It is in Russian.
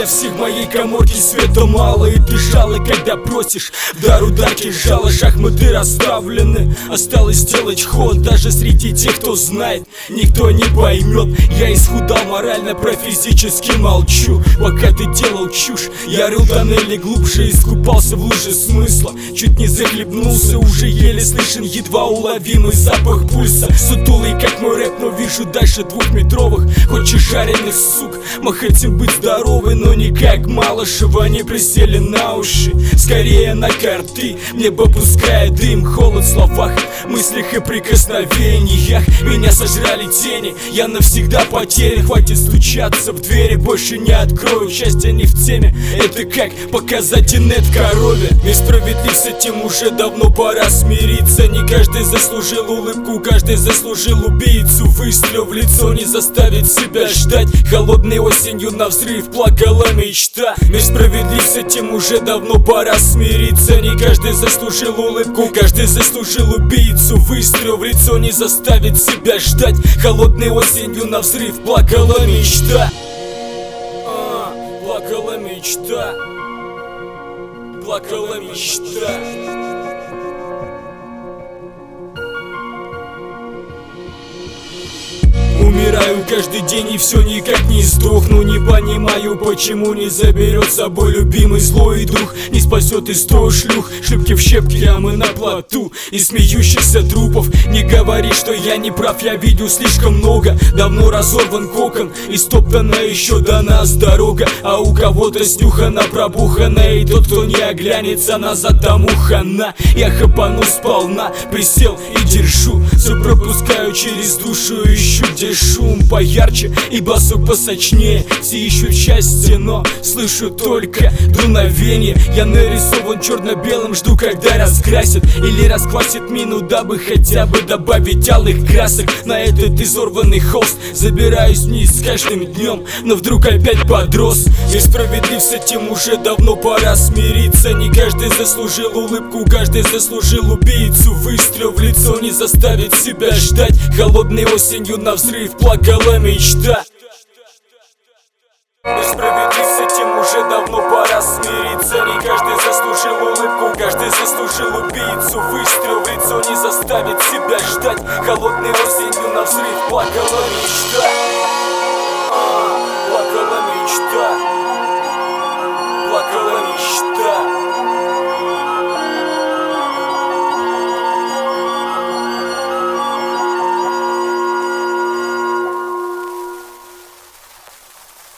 для всех в моей каморке света мало, и ты жало, когда просишь. В дару дарки жало, шахматы расставлены. Осталось сделать ход, даже среди тех, кто знает, никто не поймет. Я исхудал морально, про физически молчу. Пока ты делал чушь, я рыл тоннели глубже, искупался в луже смысла. Чуть не захлебнулся, уже еле слышен едва уловимый запах пульса. Сутулый, как мой рэп, но вижу дальше двухметровых. Хочешь жареных сук, мы хотим быть здоровы, но не как Малышева. Они присели на уши, скорее на карты. Небо пускает дым, холод в словах, мыслях и прикосновениях. Меня сожрали тени, я навсегда потерян. Хватит стучаться в двери, больше не открою. Счастье не в теме, это как показать инет корове. Мир справедлив, с этим уже давно пора смириться. Не каждый заслужил улыбку, каждый заслужил убийцу. Выстрел в лицо не заставит себя ждать. Холодной осенью на взрыв плакала мечта. Мир справедлив, с этим уже давно пора смириться. Не каждый заслужил улыбку, каждый заслужил убийцу. Выстрел в лицо не заставит себя ждать. Холодной осенью на взрыв плакала мечта. Плакала мечта. Плакала мечта. Умираю каждый день и все никак не сдохну. Не понимаю, почему не заберет с собой любимый злой дух. Не спасет и 100 шлюх, шлюпки в щепке, а мы на плоту. И смеющихся трупов. Не говори, что я не прав, я видел слишком много. Давно разорван кокон и стоптана еще до нас дорога. А у кого-то снюхана, пробухана, и тот, кто не оглянется назад, тому хана. Я хапанул сполна, присел и держу. Все пропускаю через душу, ищу где шум поярче и басок посочнее. Все ищут счастье, но слышу только дуновение. Я нарисован черно-белым, жду, когда раскрасят или расквасят мину, дабы хотя бы добавить алых красок на этот изорванный холст. Забираюсь вниз с каждым днем, но вдруг опять подрос. Мир справедлив, с этим уже давно пора смириться. Не каждый заслужил улыбку, каждый заслужил убийцу. Выстрел в лицо не заставит себя ждать. Холодной осенью на взрыв плакала мечта. Мир справедлив, с этим уже давно пора смириться. Не каждый заслужил улыбку, каждый заслужил убийцу. Выстрел в лицо не заставит себя ждать. Холодной осенью на взрыв плакала мечта.